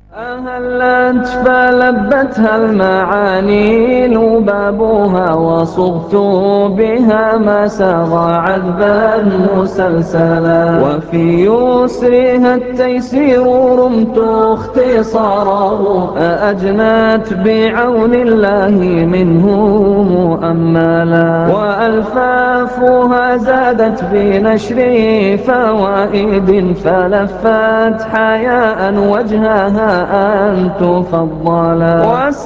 أهلت فلبتها المعاني لبابها وصغت بها ما سغى عذبا مسلسلا وفي يسرها التيسير رمت اختصاره أجنت بعون الله منه مؤملا وألفافها زادت بنشر فوائد فلفت حياء وجهها أن تفضلا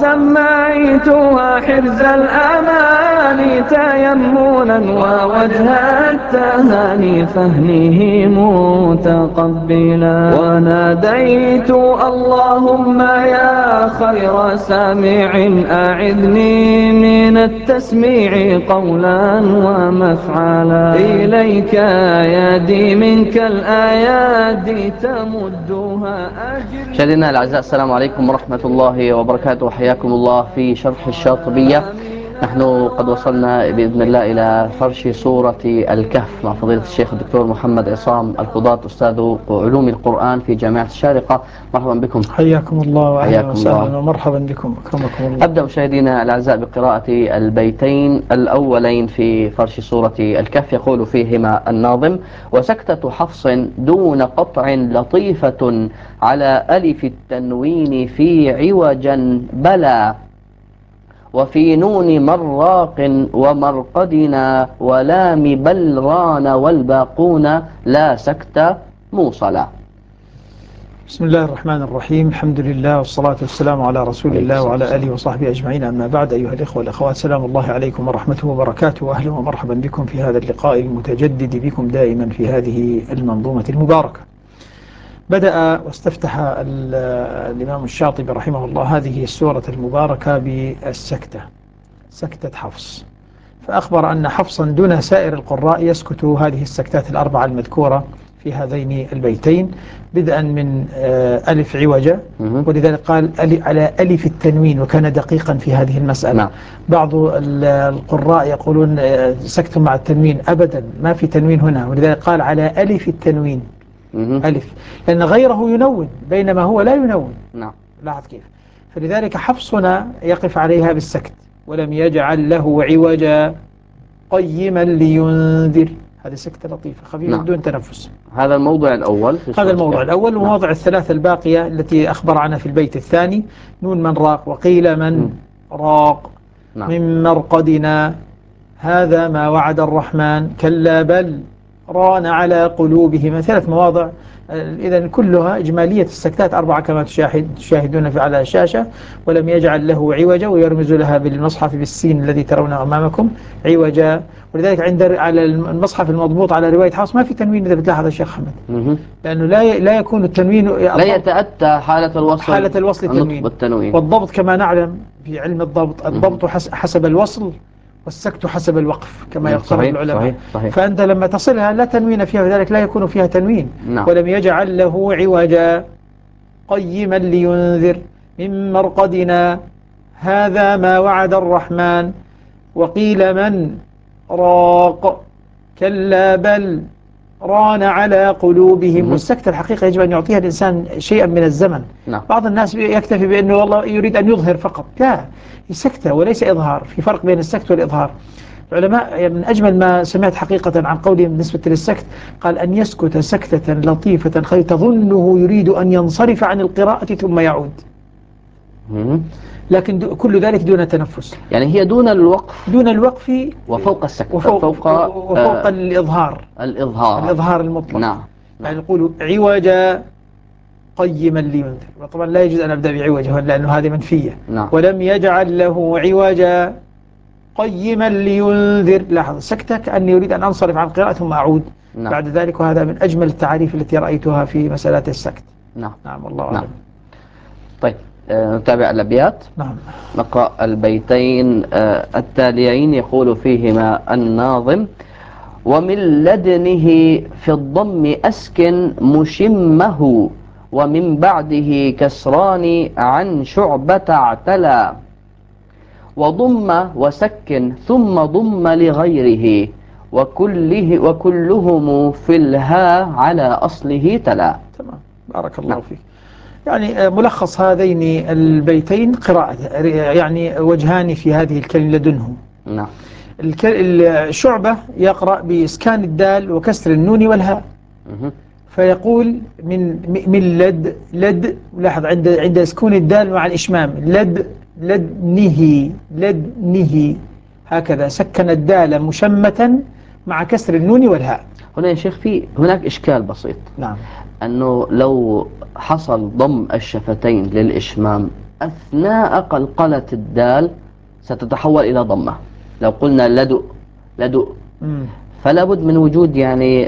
وسميتها حرز الأمان تيمنا ووجه التهاني فهنه متقبلا وناديت اللهم يا خير سامع أعذني من التسميع قولا ومفعلا إليك يدي منك الآيات تمدها أجر. مشاهدينا الأعزاء، السلام عليكم ورحمة الله وبركاته، حياكم الله في شرح الشاطبية. نحن قد وصلنا بإذن الله إلى فرش سورة الكهف مع فضيلة الشيخ الدكتور محمد عصام القضاة، أستاذ علوم القرآن في جامعة الشارقة. مرحبا بكم. حياكم الله وأهلا وسهلا ومرحبا بكم، أكرمكم الله. أبدأ مشاهدينا الأعزاء بقراءة البيتين الأولين في فرش سورة الكهف. يقول فيهما الناظم: وسكتة حفص دون قطع لطيفة على ألف التنوين في عوجا بلا، وفي نون مراق ومرقدنا ولام بلران والباقون لا سكت موصلا. بسم الله الرحمن الرحيم، الحمد لله والصلاة والسلام على رسول الله وعلى آله وصحبه أجمعين، أما بعد. أيها الإخوة والأخوات، سلام الله عليكم ورحمته وبركاته، وأهلا ومرحبا بكم في هذا اللقاء المتجدد بكم دائما في هذه المنظومة المباركة. بدأ واستفتح الإمام الشاطبي رحمه الله هذه السورة المباركة بالسكتة، سكتة حفص، فأخبر أن حفصا دون سائر القراء يسكت هذه السكتات الأربعة المذكورة في هذين البيتين، بدءا من ألف عوجة، ولذلك قال على ألف التنوين، وكان دقيقا في هذه المسألة. نعم. بعض القراء يقولون سكت مع التنوين، أبدا ما في تنوين هنا، ولذلك قال على ألف التنوين. ألف، لأن غيره ينون بينما هو لا ينون. نعم. لاحظ كيف. فلذلك حفصنا يقف عليها بالسكت، ولم يجعل له عوجا قيما لينذر. هذه سكتة لطيفة خفيفة. نعم. بدون تنفس. هذا الموضع الأول. هذا الموضع الأول. ومواضع الثلاثة الباقية التي أخبر عنها في البيت الثاني: نون من راق، وقيل من راق. نعم. من مرقدنا، هذا ما وعد الرحمن، كلا بل ران على قلوبهم. ثلاث مواضع. إذن كلها إجمالية السكتات أربعة كما تشاهدون على الشاشة. ولم يجعل له عوجا، ويرمز لها بالمصحف بالسين الذي ترونه أمامكم عوجا. ولذلك على المصحف المضبوط على رواية حفص ما في تنوين، إذا بتلاحظ يا شيخ حمد، لأنه لا يكون التنوين، لا يتأتى حالة الوصل التنوين. والضبط كما نعلم في علم الضبط حسب الوصل، والسكت حسب الوقف كما يقصر العلماء. صحيح. فأنت لما تصلها لا تنوين فيها، وذلك لا يكون فيها تنوين. نعم. ولم يجعل له عوجا قيما لينذر. من مرقدنا، هذا ما وعد الرحمن. وقيل من راق، كلا بل ران على قلوبهم. والسكت الحقيقة يجب أن يعطيها الإنسان شيئا من الزمن. نعم. بعض الناس يكتفي بأنه والله يريد أن يظهر فقط. لا، سكتة وليس إظهار، في فرق بين السكت والإظهار. العلماء من أجمل ما سمعت حقيقة عن قولهم بالنسبة للسكت، قال أن يسكت سكتة لطيفة تظنه يريد أن ينصرف عن القراءة ثم يعود، لكن كل ذلك دون تنفس. يعني هي دون الوقف وفوق السكت، وفوق الإظهار المطلق. نعم. يعني يقول عوجا قيما لينذر، وطبعا لا يجوز أن أبدأ بعوجه لأنه هذه منفية. نعم. ولم يجعل له عوجا قيما لينذر. لاحظ سكتة كأني يريد أن أنصرف عن القراءة ثم أعود. نعم. بعد ذلك، وهذا من أجمل التعريف التي رأيتها في مسألة السكت. نعم. نعم، والله أعلم. نعم. طيب، نتابع الأبيات. نعم. نقرأ البيتين التاليين. يقول فيهما الناظم: ومن لدنه في الضم أسكن مشمه، ومن بعده كسران عن شعبة اعتلى، وضم وسكن ثم ضم لغيره، وكلهم في الها على أصله تلا. تمام، بارك الله فيك. يعني ملخص هذين البيتين قراءة، يعني وجهان في هذه الكلمة لدنه. نعم. الشعبة يقرأ بإسكان الدال وكسر النون والهاء، فيقول من لد، لاحظ عند سكون الدال مع الإشمام، لدنه، هكذا سكن الدال مشمة مع كسر النون والهاء. هنا يا شيخ هناك إشكال بسيط. نعم. أنه لو حصل ضم الشفتين للإشمام أثناء قلقلة الدال ستتحول إلى ضمة. لو قلنا لدؤ فلا بد من وجود يعني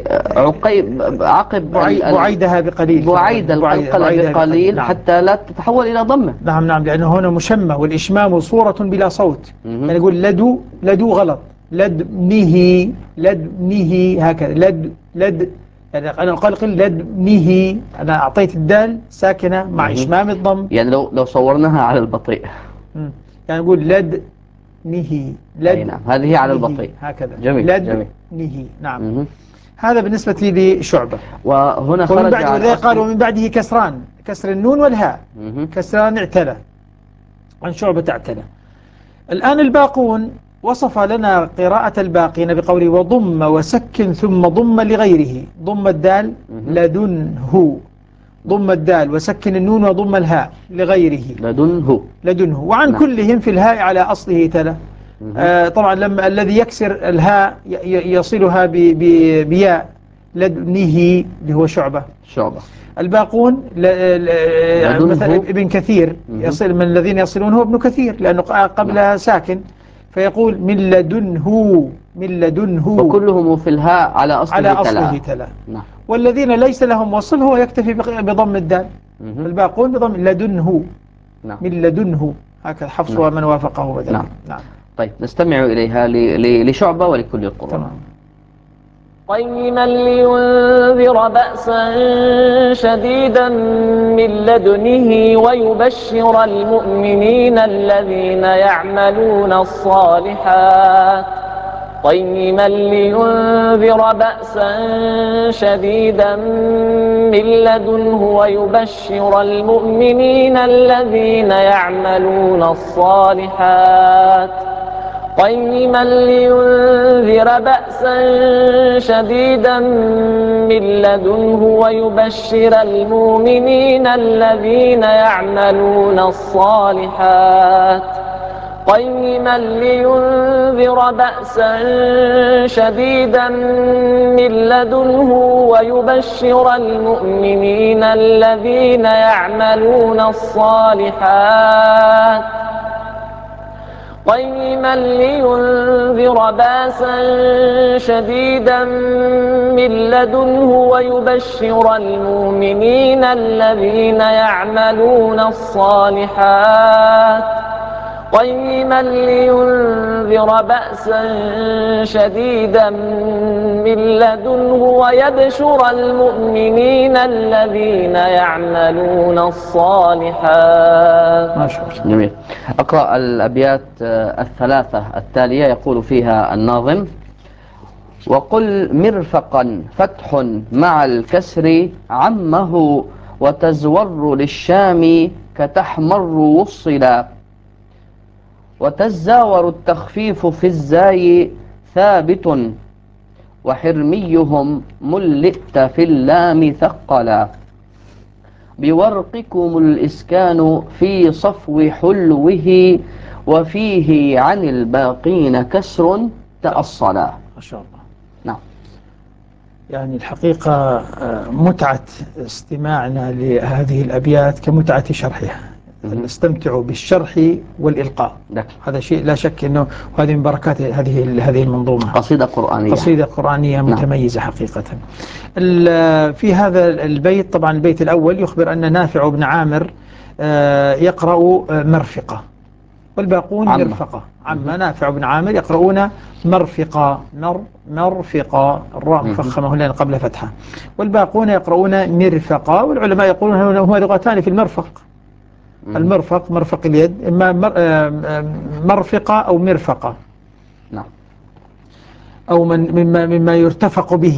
عقب بعيدها بقليل، بعيد القلقلة بقليل نعم. حتى لا تتحول إلى ضمة. نعم لأنه هنا مشمة والإشمام صورة بلا صوت. يعني يقول لدو غلط، لدنه هكذا، لد يعني أنا أقلقل لدنه، أنا أعطيت الدال ساكنة مع إشمام الضم. يعني لو صورناها على البطيء يعني نقول لدنه، نعم، هذه على البطيء هكذا. جميل. لدنه. نعم. هذا بالنسبة لي لشعبة. وهنا خرج عن قال ومن بعده كسران، كسر النون والهاء، كسران اعتلى، عن شعبة اعتلى. الآن الباقون وصف لنا قراءة الباقين بقوله وضم وسكن ثم ضم لغيره، ضم الدال لدنه، ضم الدال وسكن النون وضم الهاء لغيره لدنه. وعن كلهم في الهاء على أصله تلا. طبعا لما الذي يكسر الهاء يصلها بياء لدنه اللي هو شعبة. الباقون مثلا ابن كثير يصل، من الذين يصلونه ابن كثير لأنه قبلها ساكن، فيقول من لدنه وكلهم في الهاء على أصله تلا. والذين ليس لهم وصل هو يكتفي بضم الدال. الباقون بضم لدنه. من لدنه، هكذا حفص ومن وافقه بدلا. نعم. طيب نستمع إليها لشعبة ولكل القرآن. قيما لينذر بأسا شديدا من لدنه ويبشر المؤمنين الذين يعملون الصالحات قيما لينذر بأسا شديدا من لدنه ويبشر المؤمنين الذين يعملون الصالحات قيما لينذر بأسا شديدا من لدنه ويبشر المؤمنين الذين يعملون الصالحات قيما لينذر بأسا شديدا من لدنه ويبشر المؤمنين الذين يعملون الصالحات قيما لينذر بأسا شديدا من لدنه ويبشر المؤمنين الذين يعملون الصالحات قيما لينذر بأسا شديدا من لدنه ويبشر المؤمنين الذين يعملون الصالحات. ما شاء الله. جميل. أقرأ الأبيات الثلاثة التالية. يقول فيها الناظم: وقل مرفقا فتح مع الكسر عمه وتزور للشام كتحمر وصلا وتزاور التخفيف في الزاي ثابت وحرميهم ملئت في اللام ثقلا بورقكم الإسكان في صفو حلوه وفيه عن الباقين كسر تأصلا. ما شاء الله. نعم. يعني الحقيقة متعة استماعنا لهذه الأبيات كمتعة شرحها. نستمتع بالشرح والإلقاء. هذا شيء لا شك أنه هذه من بركات هذه المنظومة. قصيدة قرآنية متميزة حقيقة. في هذا البيت طبعا البيت الأول يخبر أن نافع بن عامر يقرأ مرفقة والباقون مرفقة. نافع بن عامر يقرؤون مرفقة مرفقة، الراء مفخمة هنا قبل فتحة، والباقون يقرؤون مرفقة. والعلماء يقولون هما لغتان في المرفق. المرفق مرفق اليد، إما مرفقة أو مرفقة. نعم. أو مما يرتفق به.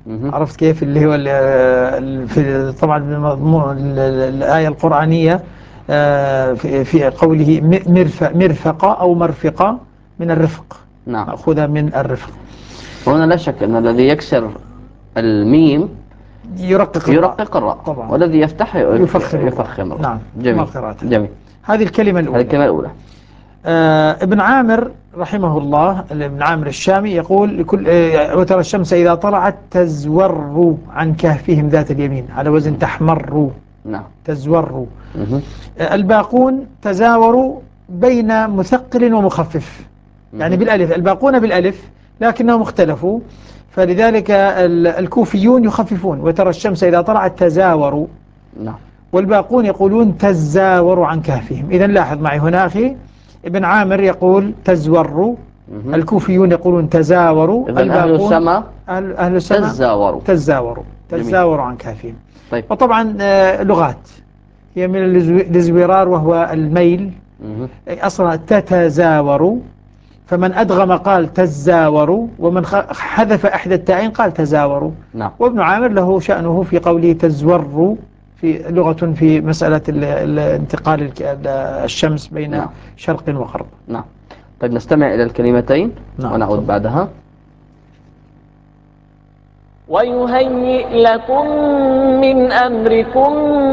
عرفت كيف؟ اللي هو في طبعا الآية القرآنية في قوله مرفقة أو مرفقة من الرفق، نعم. مأخوذة من الرفق. وهنا لا شك أن الذي يكسر الميم يرقق الراء طبعا، والذي يفتح يفخم الراء. نعم. كما جميل. قراءتها. جميل. هذه الكلمة الأولى. ابن عامر رحمه الله، ابن عامر الشامي، يقول وترى الشمس إذا طلعت تزور عن كهفهم ذات اليمين، على وزن تحمر. نعم. تزور. الباقون تزاوروا بين مثقل ومخفف، يعني بالألف. الباقون بالألف لكنهم اختلفوا، فلذلك الكوفيون يخففون وترى الشمس إذا طلعت تزاوروا، والباقون يقولون تزاوروا عن كهفهم. إذن لاحظ معي هنا أخي، ابن عامر يقول تزوروا، الكوفيون يقولون تزاوروا، الباقون أهل السماء تزاوروا عن كهفهم. طيب. وطبعا لغات هي من الازورار وهو الميل، أصلا تتزاوروا، فمن أدغم قال تزاوروا، ومن حذف إحدى التاءين قال تزاوروا. نعم. وابن عامر له شأنه في قوله تزوروا، في لغة في مسألة انتقال الشمس بين شرق وغرب. نعم. طيب نستمع إلى الكلمتين ونعود بعدها. ويهيئ لكم من أمركم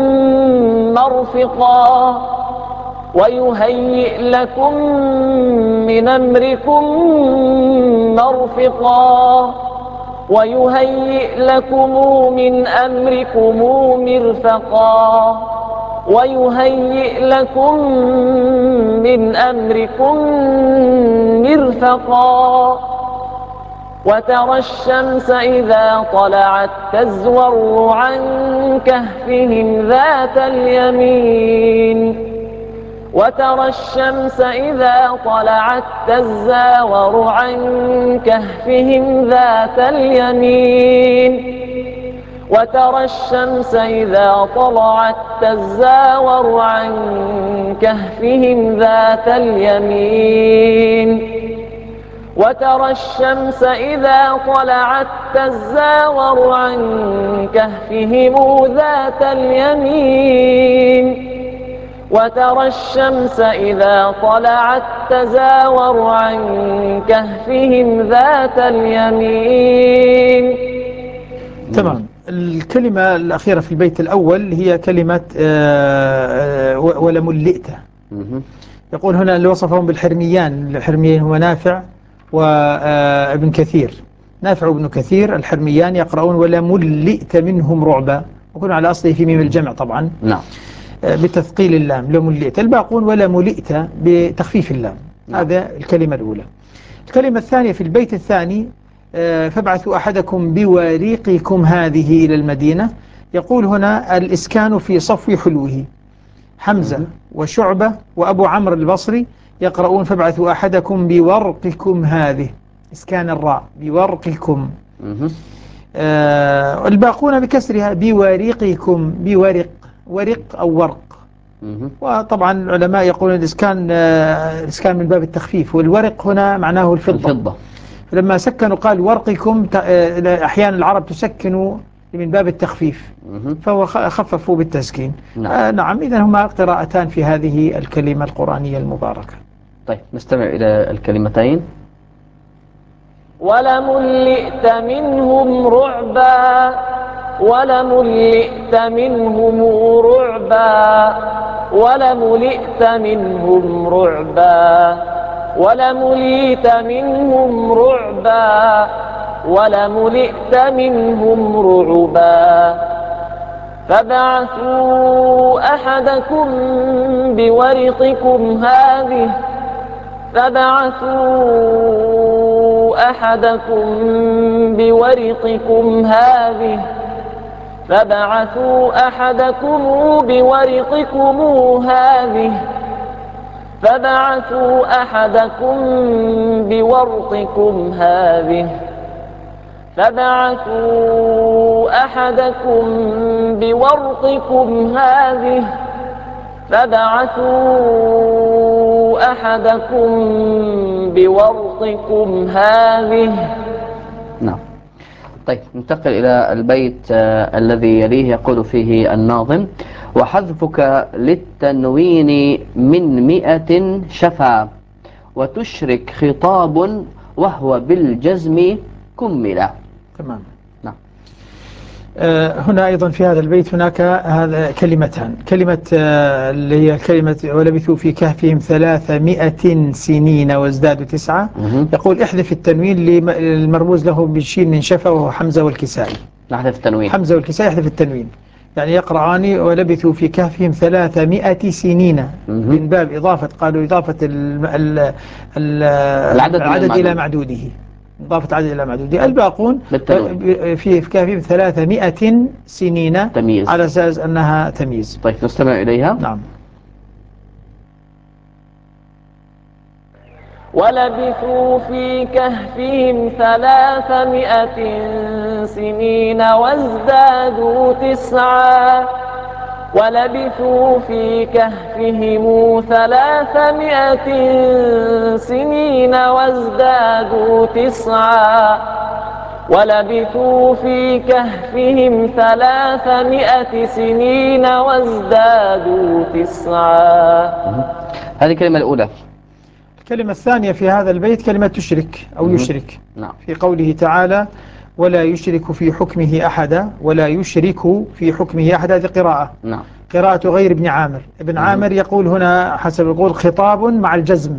مرفقا، ويهيئ لكم من أمركم مرفقا، ويهيئ لكم من أمركم مرفقا، ويهيئ لكم من أمركم مرفقا. وترى الشمس إذا طلعت تزور عن كهفهم ذات اليمين، وترى الشمس إذا طلعت تزاور عن كهفهم ذات اليمين، وترى الشمس إذا طلعت تزاور عن كهفهم ذات اليمين، وترى الشمس إذا طلعت تزاور عن كهفهم ذات اليمين، وترى الشمس إذا طلعت تزاور عن كهفهم ذات اليمين. تمام. الكلمة الأخيرة في البيت الأول هي كلمة ولملئت. يقول هنا اللي وصفهم بالحرميان، الحرميين هو نافع وابن كثير. نافع وابن كثير الحرميان يقرؤون ولملئت منهم رعبا، يكون على أصله في ميم الجمع طبعا. نعم. بتثقيل اللام لملئت. الباقون ولملئت بتخفيف اللام. هذا الكلمة الأولى. الكلمة الثانية في البيت الثاني فابعثوا أحدكم بوريقكم هذه إلى المدينة. يقول هنا الإسكان في صفو حلوه. حمزة وشعبة وأبو عمرو البصري يقرؤون فابعثوا أحدكم بورقكم هذه، إسكان الراء بورقكم. الباقون بكسرها بوريقكم، بورق، ورق أو ورق. وطبعا العلماء يقولون الإسكان من باب التخفيف، والورق هنا معناه الفضة. فلما سكنوا قال ورقكم، أحيانا العرب تسكنوا من باب التخفيف، فهو خففوا بالتسكين. نعم. إذن هما قراءتان في هذه الكلمة القرآنية المباركة. طيب نستمع إلى الكلمتين. ولملئت منهم رعبا، ولملئت منهم رعبا، ولملئت منهم رعبا، ولملئت منهم رعبا، ولملئت منهم رعبا. فابعثوا أحدكم بورقكم هذه، فابعثوا أحدكم بورقكم هذه، فابعثوا أحدكم بورقكم هذه، فابعثوا أحدكم بورقكم هذه، فابعثوا أحدكم بورقكم هذه، فابعثوا أحدكم بورقكم هذه. نعم. طيب ننتقل إلى البيت الذي يليه، يقول فيه الناظم: وحذفك للتنوين من 100 شفا، وتشرك خطاب وهو بالجزم كملا. تمام. نعم. هنا أيضا في هذا البيت هناك هذا كلمتان، كلمة اللي هي كلمة ولبثوا في كهفهم 300 سنين وازدادوا 9. يقول احذف التنوين المرموز له بالشين من شفا وهو حمزة والكسائي. نحذف التنوين. حمزة والكسائي يحذف التنوين، يعني يقرآن ولبثوا في كهفهم 300 سنين من باب إضافة، قالوا إضافة العدد إلى معدوده، إضافة العدد إلى معدوده. الباقون في كهفهم 300 سنين تمييز، على أساس أنها تمييز. طيب نستمع إليها. نعم. ولبثوا في كهفهم 300 سنين وازدادوا 9. ولبثوا في كهفهم 300 سنين وازدادوا 9. ولبثوا في كهفهم 300 سنين وازدادوا 9. هذه الكلمة الأولى. الكلمة الثانية في هذا البيت كلمة تشرك أو يشرك. نعم. في قوله تعالى: ولا يشرك في حكمه أحدا، ولا يشرك في حكمه أحدا، هذه قراءة. نعم. قراءة غير ابن عامر. ابن عامر يقول هنا حسب يقول خطاب مع الجزم.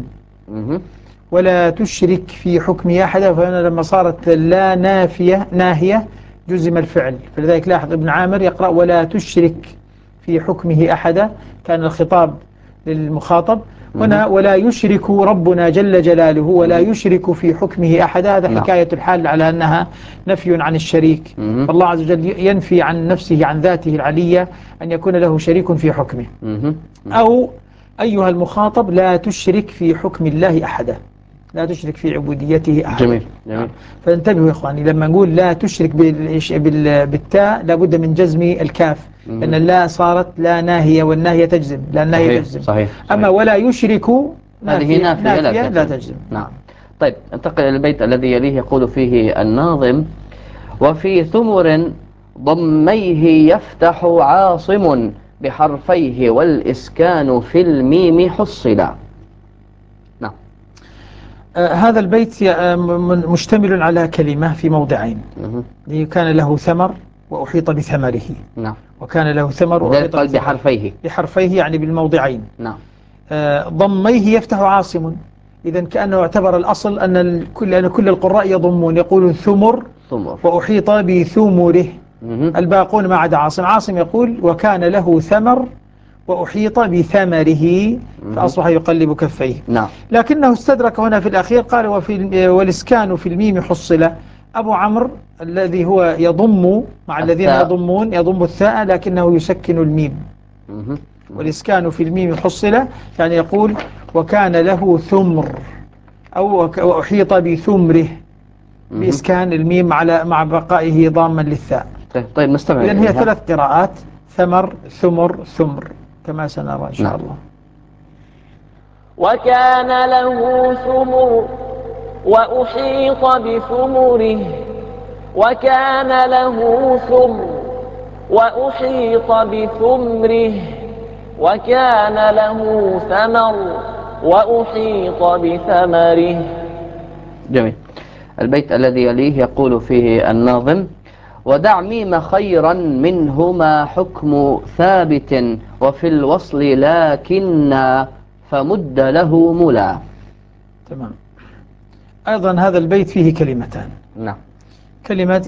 ولا تشرك في حكمه أحدا، فهنا لما صارت لا ناهية جزم الفعل، فلذلك لاحظ ابن عامر يقرأ ولا تشرك في حكمه أحدا، كان الخطاب للمخاطب. هنا ولا يشرك ربنا جل جلاله ولا يشرك في حكمه أحدا، هذا حكاية الحال على أنها نفي عن الشريك. فالله عز وجل ينفي عن نفسه عن ذاته العلية أن يكون له شريك في حكمه. أو أيها المخاطب لا تشرك في حكم الله أحدا، لا تشرك في عبوديته أحدا. جميل. جميل. فانتبهوا يا إخواني، لما نقول لا تشرك بالتاء لابد من جزم الكاف، لأن اللا صارت لا ناهية، والناهية تجزم، لا الناهية تجزم. صحيح. أما ولا يشرك هذه نافية لا تجزم. نعم. طيب انتقل إلى البيت الذي يليه، يقول فيه الناظم: وفي ثمر ضميه يفتح عاصم، بحرفيه والإسكان في الميم حصلا. نعم. هذا البيت مشتمل على كلمة في موضعين. كان له ثمر وأحيط بثمره. نعم. وكان له ثمر وأحيط بحرفيه. بحرفيه يعني بالموضعين. نعم. ضميه يفتح عاصم، إذن كأنه اعتبر الأصل أن كل القراء يضمون، يقول ثمر وأحيط بثمره. الباقون ما عدا عاصم. عاصم يقول وكان له ثمر وأحيط بثمره، فأصبح يقلب كفيه. نعم. لكنه استدرك هنا في الأخير قال والإسكان في الميم حصل. أبو عمرو الذي هو يضم مع الذين يضمون يضم الثاء لكنه يسكن الميم. والإسكان في الميم حصل يعني يقول وكان له ثمر أو وأحيط بثمره، بإسكان الميم مع بقائه ضاما للثاء. طيب نستمع. إذن هي 3 قراءات: ثمر ثمر ثمر كما سنرى إن شاء الله. وكان له ثمر وأحيط بثمره. وكان له ثمر وأحيط بثمره. وكان له ثمر وأحيط بثمره. جميل. البيت الذي يليه يقول فيه الناظم: ودع ميم خيرا منهما حكم ثابت، وفي الوصل لكن فمد له ملا. تمام. أيضا هذا البيت فيه كلمتان. نعم. كلمة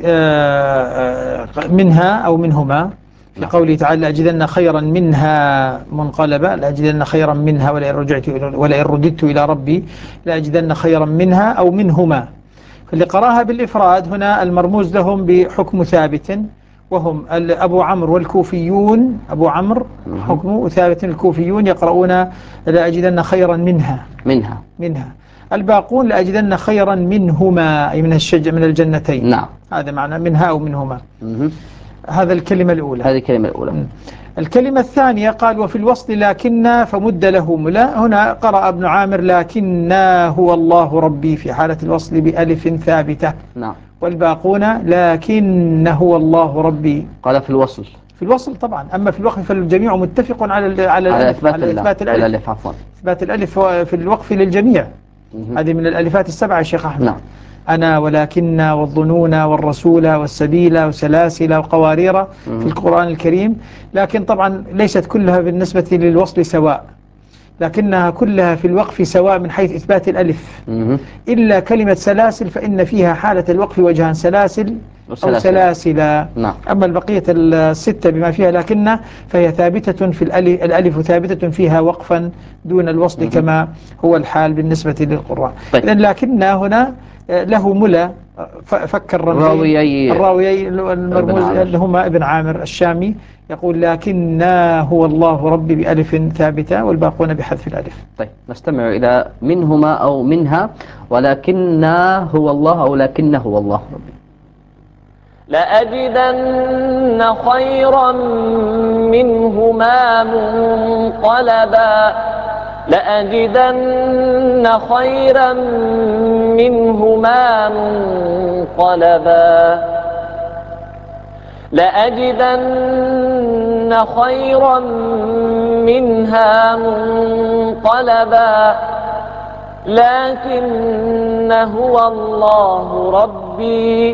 منها أو منهما في قوله تعالى لأجدن خيرا منها منقلبة، لأجدن خيرا منها ولئن رددت إلى ربي لأجدن خيرا منها أو منهما. فاللي قراها بالإفراد هنا المرموز لهم بحكم ثابت، وهم أبو عمرو والكوفيون. أبو عمرو حكم ثابت، الكوفيون يقرؤون لأجدن خيرا منها. الباقون لأجدن خيرا منهما، أي من الجنتين. نعم. هذا معنى منها أو منهما. هذا الكلمة الأولى. هذه الكلمة الأولى. الكلمة الثانية قال وفي الوصل لكن فمد له ملا. هنا قرأ ابن عامر لكن هو الله ربي في حالة الوصل بألف ثابتة. نعم. والباقون لكن هو الله ربي. قال في الوصل. في الوصل طبعا. أما في الوقف فالجميع متفق على على الألف، على إثبات الألف. الألف عفوا. إثبات الألف في الوقف للجميع. هذه من الألفات السبعة يا شيخ أحمد. نعم. أنا ولكن والظنون والرسول والسبيل وسلاسل وقوارير في القرآن الكريم. لكن طبعا ليست كلها بالنسبة للوصل سواء، لكنها كلها في الوقف سواء من حيث إثبات الألف، إلا كلمة سلاسل فإن فيها حالة الوقف وجهان، سلاسل أو سلاسل. نعم. أما البقية الستة بما فيها لكن فهي ثابتة في الألف ثابتة فيها وقفا دون الوصل كما هو الحال بالنسبة للقراء. طيب. لكن هنا له ملا فك الراويين المرموز اللي هما ابن عامر الشامي يقول لكننا هو الله ربي بألف ثابتة والباقون بحذف الألف. طيب نستمع إلى منهما أو منها ولكننا هو الله أو لكنه هو الله ربي. لأجدن خيرا منهما منقلبا، لأجدن خيرا منهما منقلبا، لأجدن خيرا منها منقلبا، لكن هو الله ربي،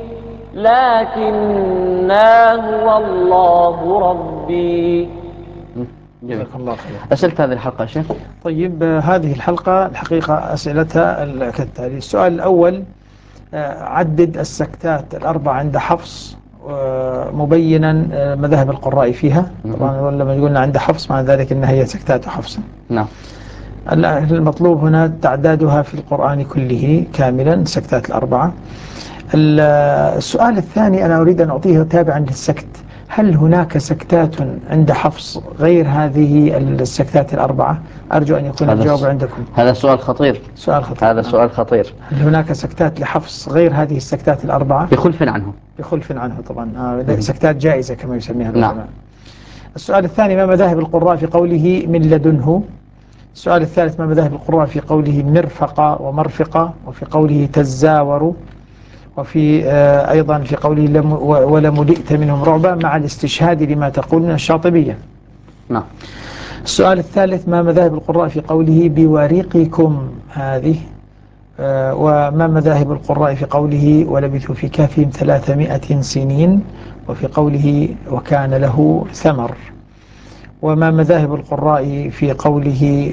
لكن هو الله ربي. جزاك الله خير. أسئلة هذه الحلقة يا شيخ. طيب هذه الحلقة الحقيقة أسئلتها كالتالي. السؤال الأول: عدد السكتات الأربع عند حفص مبينا مذاهب القراء فيها. طبعا لما يقولنا عند حفص مع ذلك أنها هي سكتات حفص. نعم. المطلوب هنا تعدادها في القرآن كله كاملا سكتات الأربعة. السؤال الثاني أنا أريد أن أعطيه تابعا للسكت: هل هناك سكتات عند حفص غير هذه السكتات الأربعة؟ أرجو أن يكون الجواب عندكم. هذا سؤال خطير. هذا سؤال خطير. هل هناك سكتات لحفص غير هذه السكتات الأربعة؟ بخلف عنه. بخلف عنه طبعا. سكتات جائزة كما يسميها العلماء. نعم. السؤال الثاني: ما مذاهب القراء في قوله من لدنه؟ السؤال الثالث: ما مذاهب القراء في قوله مرفقة ومرفقة، وفي قوله تزاور، وفي أيضا في قوله ولملئت منهم رعبا، مع الاستشهاد لما تقول من الشاطبية. نعم. السؤال الثالث: ما مذاهب القراء في قوله بوريقكم هذه؟ وما مذاهب القراء في قوله ولبثوا في كهفهم 300 سنين، وفي قوله وكان له ثمر؟ وما مذاهب القراء في قوله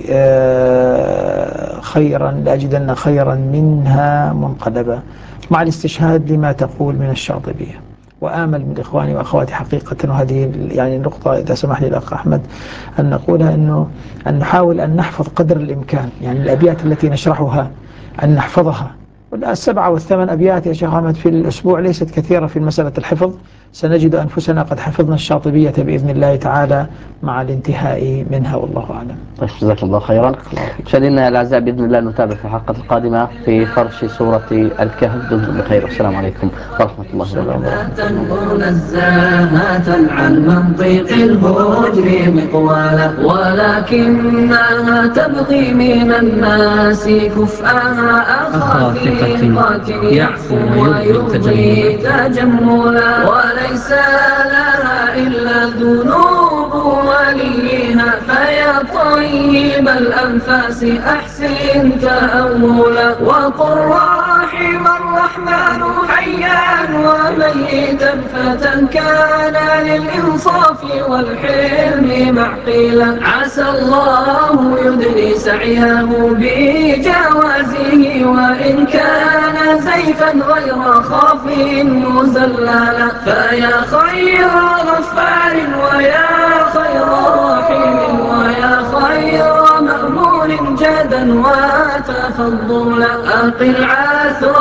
خيرا لأجدن خيرا منها منقلبا، مع الاستشهاد لما تقول من الشاطبية؟ وآمل من إخواني وأخواتي حقيقة، وهذه يعني النقطة إذا سمح لي الأخ أحمد أن نقولها، أن نحاول أن نحفظ قدر الإمكان، يعني الأبيات التي نشرحها أن نحفظها. والسبعة والثمان أبيات يا شيخ أحمد في الأسبوع ليست كثيرة في مسألة الحفظ. سنجد أنفسنا قد حفظنا الشاطبية بإذن الله تعالى مع الانتهاء منها، والله أعلم. طيب جزاك الله خيرا. مشاهدينا الأعزاء بإذن الله نتابع في الحلقة القادمة في فرش سورة الكهف. دمتم بخير والسلام عليكم ورحمة الله وبركاته. منزهة عن منطق الهجر مقوالا، ولكنها تبغي من الناس كفءها أخا ثقة يعفو ويرضي تجملا، وليس لها إلا ذنوب وليها، فيا طيب الأنفاس أحسن تأولا، وقل رحم الرحمن حيا وميتا فتى كان للإنصاف والحلم معقلا، عسى الله يدني سعيه بجوازه، وإن كان زيفا غير خاف مزللا، فيا خير غفار ويا خير رحيم ويا خير مأمون جدا وتفضلا، أقل عاث